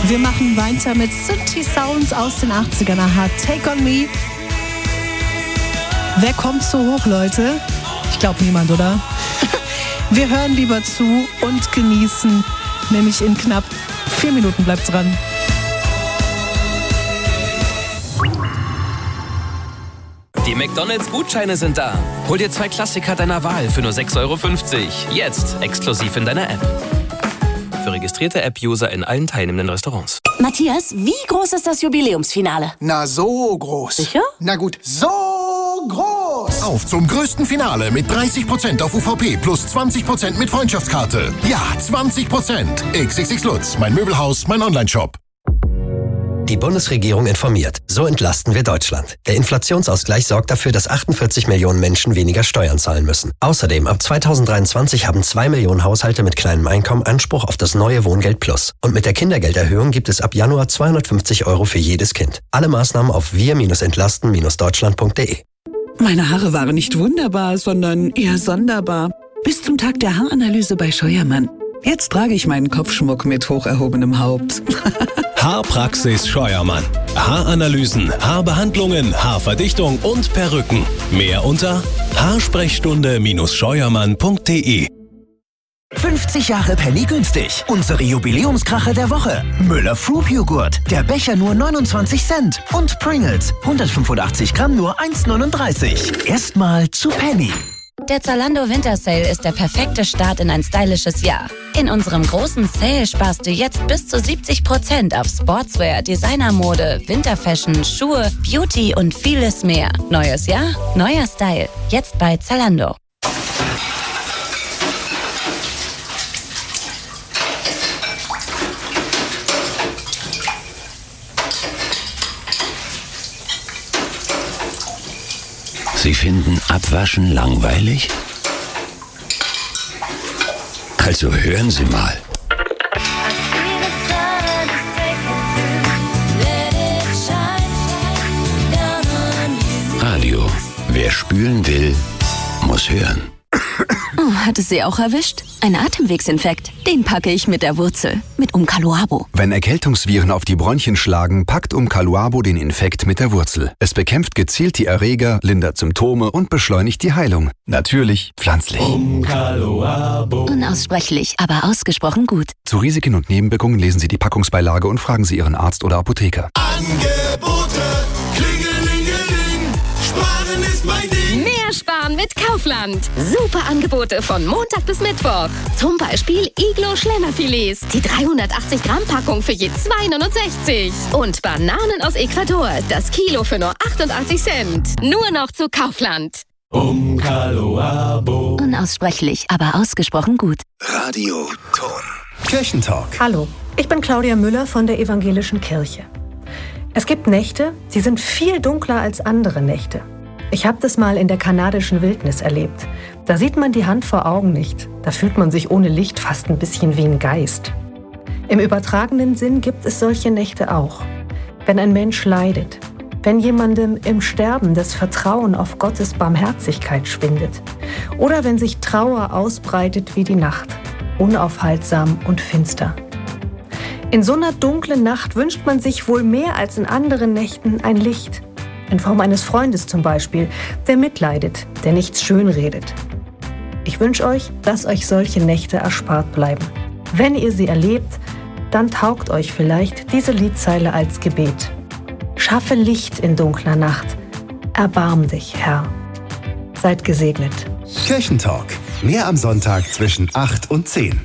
Wir machen weiter mit Synthi Sounds aus den 80ern. Aha, Take On Me. Wer kommt so hoch, Leute? Ich glaube niemand, oder? Wir hören lieber zu und genießen, nämlich in knapp 4 Minuten. Bleibt dran. Die McDonald's-Gutscheine sind da. Hol dir 2 Klassiker deiner Wahl für nur 6,50 Euro. Jetzt exklusiv in deiner App. Für registrierte App-User in allen teilnehmenden Restaurants. Matthias, wie groß ist das Jubiläumsfinale? Na, so groß. Sicher? Na gut, so groß. Auf zum größten Finale mit 30% auf UVP plus 20% mit Freundschaftskarte. Ja, 20%. XXX Lutz, mein Möbelhaus, mein Onlineshop. Die Bundesregierung informiert. So entlasten wir Deutschland. Der Inflationsausgleich sorgt dafür, dass 48 Millionen Menschen weniger Steuern zahlen müssen. Außerdem, ab 2023 haben 2 Millionen Haushalte mit kleinem Einkommen Anspruch auf das neue Wohngeld Plus. Und mit der Kindergelderhöhung gibt es ab Januar 250 Euro für jedes Kind. Alle Maßnahmen auf wir-entlasten-deutschland.de. Meine Haare waren nicht wunderbar, sondern eher sonderbar. Bis zum Tag der Haaranalyse bei Scheuermann. Jetzt trage ich meinen Kopfschmuck mit hoch erhobenem Haupt. Haarpraxis Scheuermann. Haaranalysen, Haarbehandlungen, Haarverdichtung und Perücken. Mehr unter haarsprechstunde-scheuermann.de. 50 Jahre Penny günstig. Unsere Jubiläumskracher der Woche. Müller Fruit Joghurt. Der Becher nur 29 Cent. Und Pringles. 185 Gramm nur 1,39. Erstmal zu Penny. Der Zalando Winter Sale ist der perfekte Start in ein stylisches Jahr. In unserem großen Sale sparst du jetzt bis zu 70% auf Sportswear, Designermode, Winterfashion, Schuhe, Beauty und vieles mehr. Neues Jahr, neuer Style. Jetzt bei Zalando. Sie finden Abwaschen langweilig? Also hören Sie mal. Radio. Wer spülen will, muss hören. Oh, hat es Sie auch erwischt? Ein Atemwegsinfekt. Den packe ich mit der Wurzel. Mit Umcaluabo. Wenn Erkältungsviren auf die Bronchien schlagen, packt Umcaluabo den Infekt mit der Wurzel. Es bekämpft gezielt die Erreger, lindert Symptome und beschleunigt die Heilung. Natürlich, pflanzlich. Umcaluabo. Unaussprechlich, aber ausgesprochen gut. Zu Risiken und Nebenwirkungen lesen Sie die Packungsbeilage und fragen Sie Ihren Arzt oder Apotheker. Angebote, Klingelingeling, Sparen ist mein Ding. Mehr sparen mit Kaufland. Super Angebote von Montag bis Mittwoch. Zum Beispiel Iglo Schlemmerfilets. Die 380 Gramm Packung für je 2,69. Und Bananen aus Ecuador. Das Kilo für nur 88 Cent. Nur noch zu Kaufland. Umcaluabo. Unaussprechlich, aber ausgesprochen gut. Radio Ton. Kirchentalk. Hallo, ich bin Claudia Müller von der Evangelischen Kirche. Es gibt Nächte, die sind viel dunkler als andere Nächte. Ich habe das mal in der kanadischen Wildnis erlebt. Da sieht man die Hand vor Augen nicht. Da fühlt man sich ohne Licht fast ein bisschen wie ein Geist. Im übertragenen Sinn gibt es solche Nächte auch. Wenn ein Mensch leidet, wenn jemandem im Sterben das Vertrauen auf Gottes Barmherzigkeit schwindet oder wenn sich Trauer ausbreitet wie die Nacht, unaufhaltsam und finster. In so einer dunklen Nacht wünscht man sich wohl mehr als in anderen Nächten ein Licht. In Form eines Freundes zum Beispiel, der mitleidet, der nichts schönredet. Ich wünsche euch, dass euch solche Nächte erspart bleiben. Wenn ihr sie erlebt, dann taugt euch vielleicht diese Liedzeile als Gebet. Schaffe Licht in dunkler Nacht. Erbarm dich, Herr. Seid gesegnet. Kirchentalk. Mehr am Sonntag zwischen 8 und 10.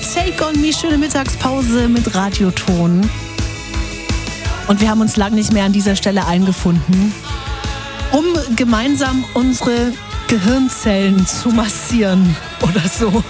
Take on Me, schöne Mittagspause mit Radioton. Und wir haben uns lang nicht mehr an dieser Stelle eingefunden, um gemeinsam unsere Gehirnzellen zu massieren oder so.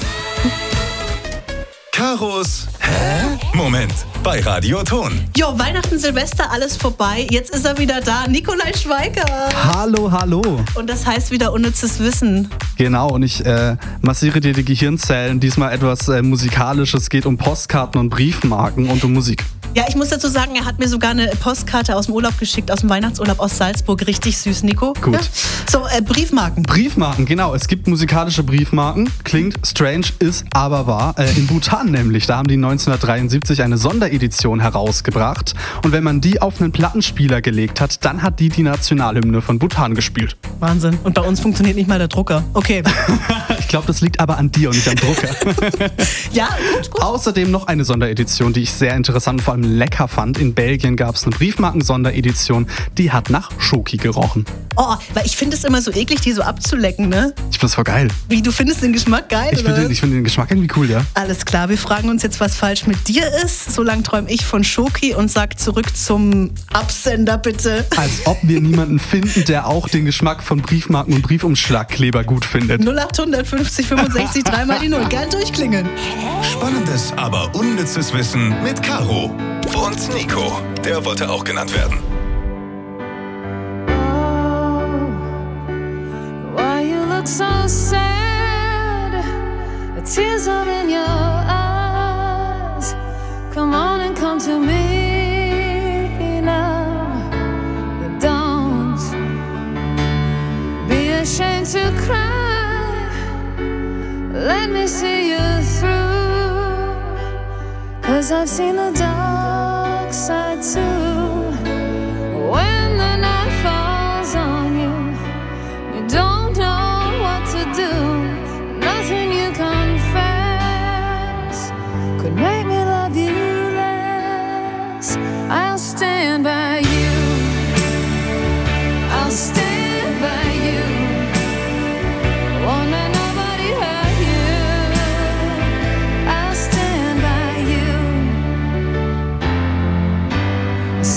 Karos Moment bei Radioton. Jo, Weihnachten, Silvester, alles vorbei. Jetzt ist er wieder da. Nikolai Schweiger. Hallo, hallo. Und das heißt wieder unnützes Wissen. Genau, und ich massiere dir die Gehirnzellen. Diesmal etwas Musikalisches. Geht um Postkarten und Briefmarken und um Musik. Ja, ich muss dazu sagen, er hat mir sogar eine Postkarte aus dem Urlaub geschickt, aus dem Weihnachtsurlaub aus Salzburg. Richtig süß, Nico. Gut. Ja? So, Briefmarken. Briefmarken, genau. Es gibt musikalische Briefmarken. Klingt strange, ist aber wahr. In Bhutan nämlich, da haben die 1973 eine Sonderedition herausgebracht. Und wenn man die auf einen Plattenspieler gelegt hat, dann hat die Nationalhymne von Bhutan gespielt. Wahnsinn. Und bei uns funktioniert nicht mal der Drucker. Okay. Ich glaube, das liegt aber an dir und nicht am Drucker. Ja, gut. Außerdem noch eine Sonderedition, die ich sehr interessant und vor allem lecker fand. In Belgien gab es eine Briefmarken-Sonderedition, die hat nach Schoki gerochen. Oh, weil ich finde es immer so eklig, die so abzulecken, ne? Ich find's voll geil. Wie, du findest den Geschmack geil, Ich finde den Geschmack irgendwie cool, ja. Alles klar, wir fragen uns jetzt, was falsch mit dir ist. So lang träume ich von Schoki und sag zurück zum Absender, bitte. Als ob wir niemanden finden, der auch den Geschmack von Briefmarken und Briefumschlagkleber gut findet. 0800 50 65 3 mal die 0. Gern durchklingeln. Spannendes, aber unnützes Wissen mit Caro. Und Nico, der wollte auch genannt werden. Why you look so sad? The tears are in your eyes. Come on and come to me now. Don't be ashamed to cry. Let me see you through. 'Cause I've seen the dark side too. When the night falls on you, you don't know what to do. Nothing you confess could make me love you less. I'll stand by you. I'll stand by you. Won't let nobody hurt you. I'll stand by you.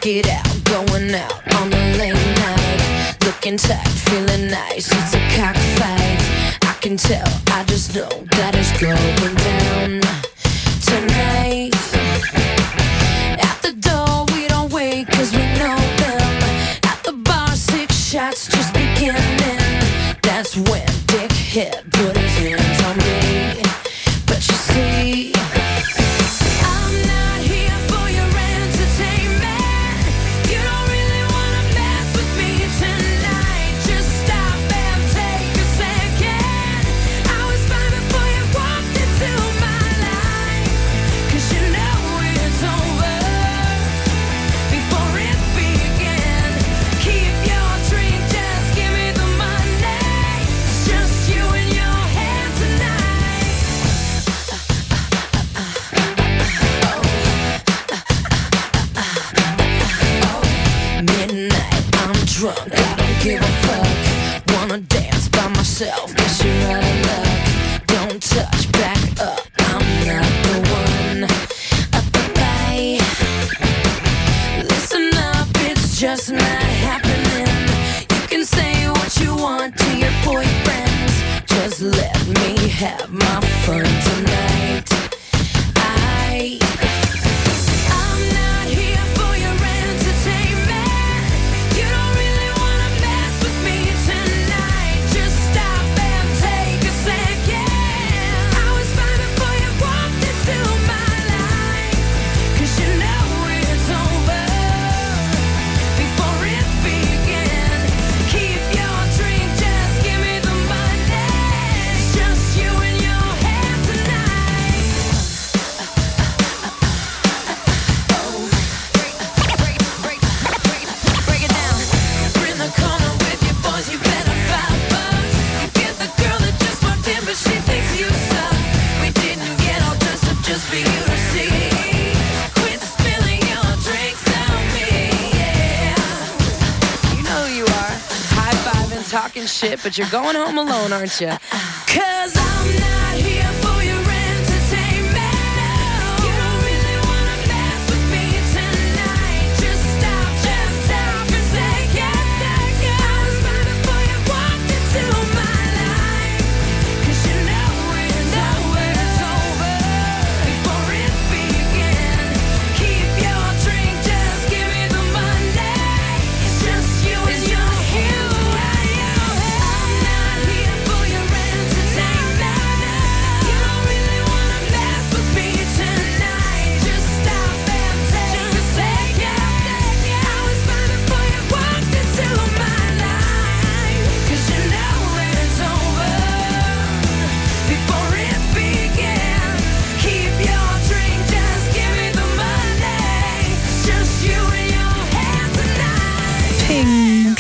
check it out, going out on the late night, looking tight, feeling nice, it's a cockfight. I can tell, I just know that it's going down tonight. At the door we don't wait 'cause we know them. At the bar 6 shots just beginning. That's when Dickhead put his hands on me. But you see, I'm not here for your entertainment. You don't really wanna mess with me tonight. Just stop and take a second. I was fine before you walked into my life. 'Cause you know it's over before it began. Keep your drink, just give me the money. Just you and your hand tonight. Midnight, I'm drunk, I don't give a fuck. Wanna dance by myself, guess you're out of luck. Don't touch, back up, I'm not the one. Bye. Listen up, it's just not happening. You can say what you want to your boyfriends. Just let me have my fun tonight. I'm not here for your entertainment. You don't really wanna mess with me tonight. Just stop and take a second. I was fine before you walked into my life. 'Cause you know it's over before it began. Keep your drink, just give me the money. It's just you and your hand tonight. Break it down. We're in the corner with your boys, you better $5. You get the girl that just walked in, but she thinks you suck. We didn't get all dressed up just for you to see. Quit spilling your drinks on me, yeah. You know who you are. High-fiving, talking shit, but you're going home alone, aren't you? 'Cause I'm not here for your entertainment. You don't really wanna mess with me tonight. Just stop and take a second. I was fine before you walked into my life. 'Cause you know it's over before it began. Keep your drink, just give me the money. It's just you and your hand. I'm not here for your entertainment. You don't really wanna mess with me tonight. Just stop and take a second. I was fine before you walked into my life. 'Cause you know it's over before it began. Keep your drink, just give me the money. Just you and your hand tonight. Pink.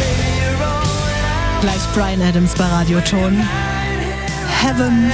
Gleich Bryan Adams bei Radioton. Heaven.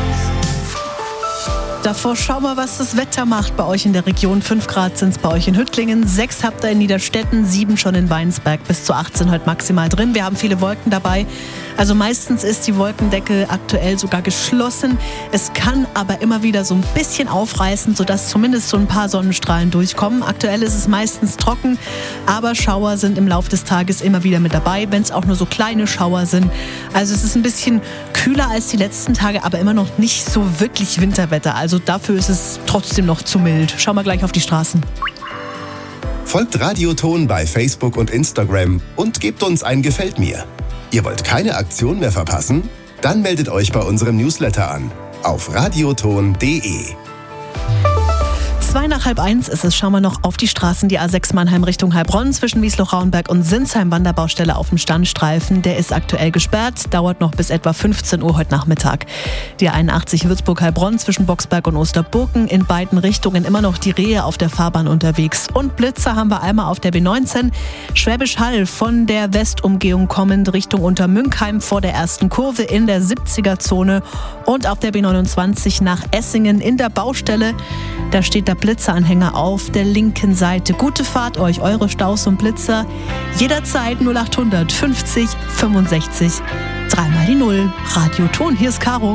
Davor schau mal, was das Wetter macht bei euch in der Region. 5 Grad sind es bei euch in Hüttlingen, 6 habt ihr in Niederstetten, 7 schon in Weinsberg, bis zu 18 heute maximal drin. Wir haben viele Wolken dabei. Also meistens ist die Wolkendecke aktuell sogar geschlossen. Es kann aber immer wieder so ein bisschen aufreißen, sodass zumindest so ein paar Sonnenstrahlen durchkommen. Aktuell ist es meistens trocken, aber Schauer sind im Laufe des Tages immer wieder mit dabei, wenn es auch nur so kleine Schauer sind. Also es ist ein bisschen kühler als die letzten Tage, aber immer noch nicht so wirklich Winterwetter. Also dafür ist es trotzdem noch zu mild. Schauen wir gleich auf die Straßen. Folgt Radioton bei Facebook und Instagram und gebt uns ein Gefällt mir. Ihr wollt keine Aktion mehr verpassen? Dann meldet euch bei unserem Newsletter an auf radioton.de. 2 nach halb 1 ist es. Schauen wir noch auf die Straßen. Die A6 Mannheim Richtung Heilbronn zwischen Wiesloch-Rauenberg und Sinsheim, Wanderbaustelle auf dem Standstreifen. Der ist aktuell gesperrt, dauert noch bis etwa 15 Uhr heute Nachmittag. Die 81 Würzburg-Heilbronn zwischen Boxberg und Osterburgen. In beiden Richtungen immer noch die Rehe auf der Fahrbahn unterwegs. Und Blitzer haben wir einmal auf der B19. Schwäbisch Hall von der Westumgehung kommend Richtung Untermünkheim vor der ersten Kurve in der 70er-Zone. Und auf der B29 nach Essingen in der Baustelle. Da steht der Blitzeranhänger auf der linken Seite. Gute Fahrt euch, eure Staus und Blitzer. Jederzeit 0800 50 65 3 mal die 0. Radioton, hier ist Caro.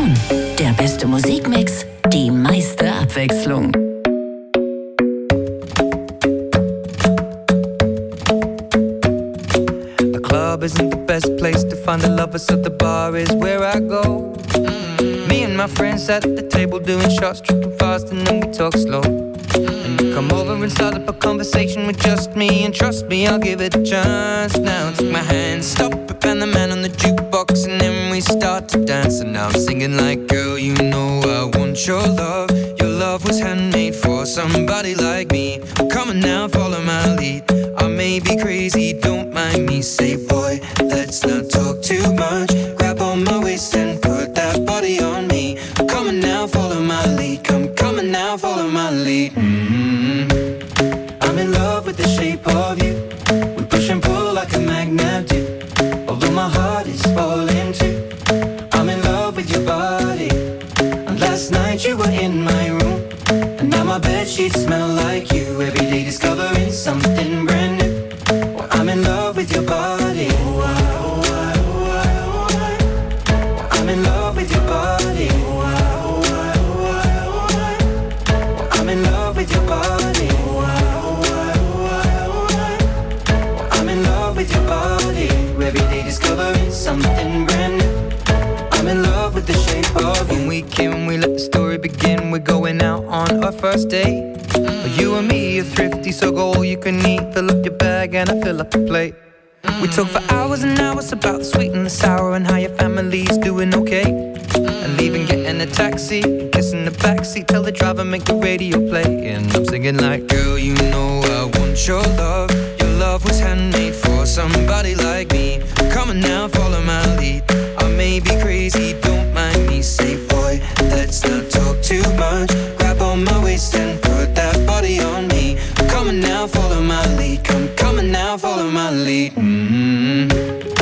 Ton, der beste Musikmix, die meiste Abwechslung. The club isn't the best place to find the lovers, so the bar is where I go. Me and my friends at the table doing shots, tripping fast, and then we talk slow. And you come over and start up a conversation with just me, and trust me, I'll give it a chance. Now take my hand, stop it, and the man on the jukebox, and then we start to dance. And now I'm singing like, girl, you know I want your love. Your love was handmade for somebody like me. Come on now, follow my lead. I may be crazy, don't mind me. Say, boy, let's not talk too much. Grab on my waist and put that body on me. Come on now, follow my lead. Come on now, follow my lead. I'm in love with the shape of you. We push and pull like a magnet do. Although my heart is falling too. I'm in love with your body. And last night you were in my room. And now my bedsheets smell like you. Every day discovering something brand new. Well, I'm in love with your body. I'm in love with your body. I'm in love with your body. I'm in love with your body. Every day discovering something brand new. I'm in love with the shape of you. When we came, we let the story begin. We're going out on our first date. You and me are thrifty, so go all you can eat. Fill up your bag and I fill up the plate. We talk for hours and hours about the sweet and the sour and how your family's doing okay. And leaving, getting a taxi, kissing the backseat, tell the driver make the radio play. And I'm singing like, girl, you know I want your love. Your love was handmade for somebody like me. Come on now, follow my lead. I may be crazy, don't mind me. Say, boy, let's not talk too much. Grab on my waist and put that body on me. Come on now, follow my lead. Come on now, follow my lead.